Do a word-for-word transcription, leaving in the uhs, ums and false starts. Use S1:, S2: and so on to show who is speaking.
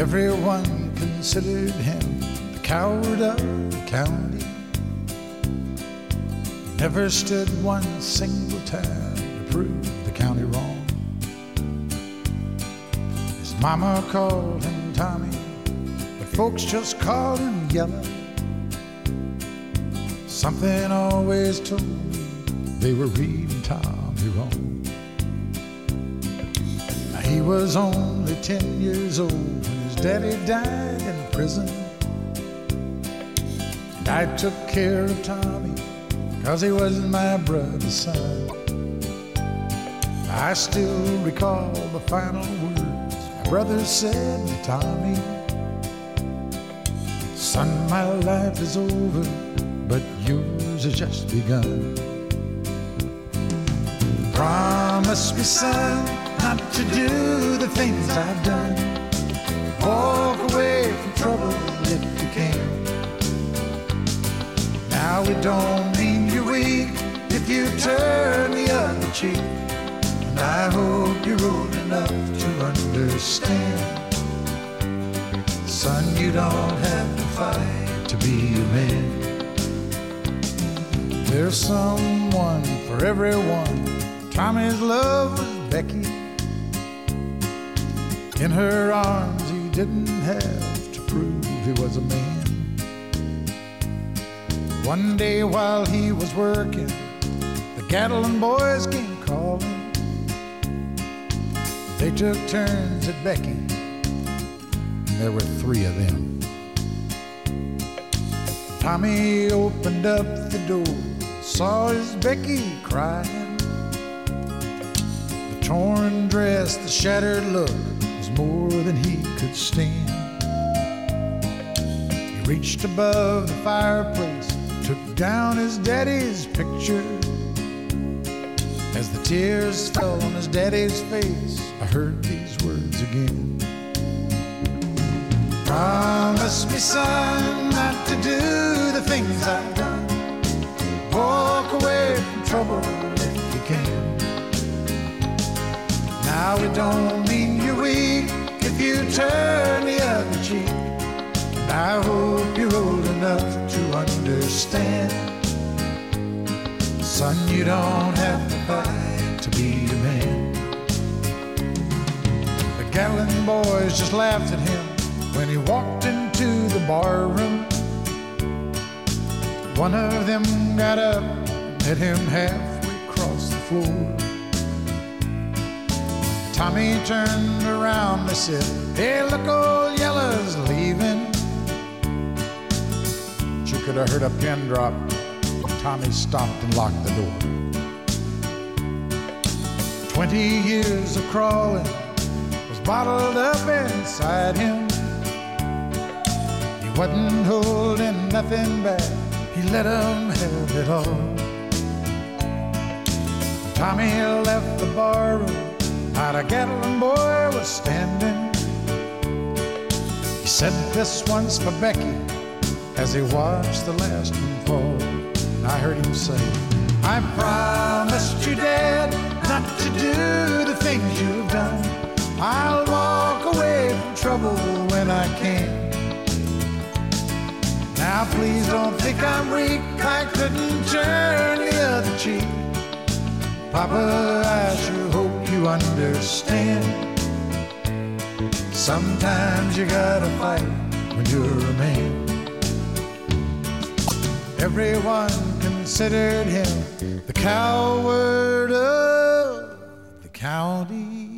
S1: Everyone considered him the coward of the county. Never stood one single time to prove the county wrong. His mama called him Tommy, but folks just called him Yellow. Something always told me they were reading Tommy wrong. Now, he was only ten years old when his daddy died in prison. And I took care of Tommy 'cause he was my brother's son. I still recall the final words my brother said to Tommy. Son, my life is over, but yours has just begun. Promise me, son, not to do the things I've done. Walk away from trouble if you can. Now it don't mean you're weak if you turn the other cheek. And I hope you're old enough to understand. Son, you don't have to fight to be a man. There's someone for everyone. Tommy's love was Becky. In her arms he didn't have to prove he was a man. One day while he was working, the Gatlin boys came calling. They took turns at Becky, and there were three of them. Tommy opened up the door, saw his Becky crying. The torn dress, the shattered look was more than he could stand. He reached above the fireplace, took down his daddy's picture. As the tears fell on his daddy's face, I heard these words again. Promise me, son, not to do the things I've done. Walk away from trouble if you can. Now it don't mean you're weak if you turn the other cheek. And I hope you're old enough to understand. Son, you don't have to fight to be a man. The Gatlin boys just laughed at him when he walked into the bar room. One of them got up and met him halfway across the floor. Tommy turned around, they said, hey, look, old Yellow's leaving. But you could have heard a pin drop. Tommy stopped and locked the door. Twenty years of crawling was bottled up inside him. He wasn't holding nothing back, he let him have it all. Tommy left the bar room, not a Gatlin boy was standing. He said this one's for Becky as he watched the last one fall. And I heard him say, I promised you, Dad, not to do the things you've done. I'll walk away from trouble when I can. Now please don't think I'm weak, I couldn't turn the other cheek. Papa, I sure hope you understand. Sometimes you gotta fight when you're a man. Everyone considered him the coward of the county.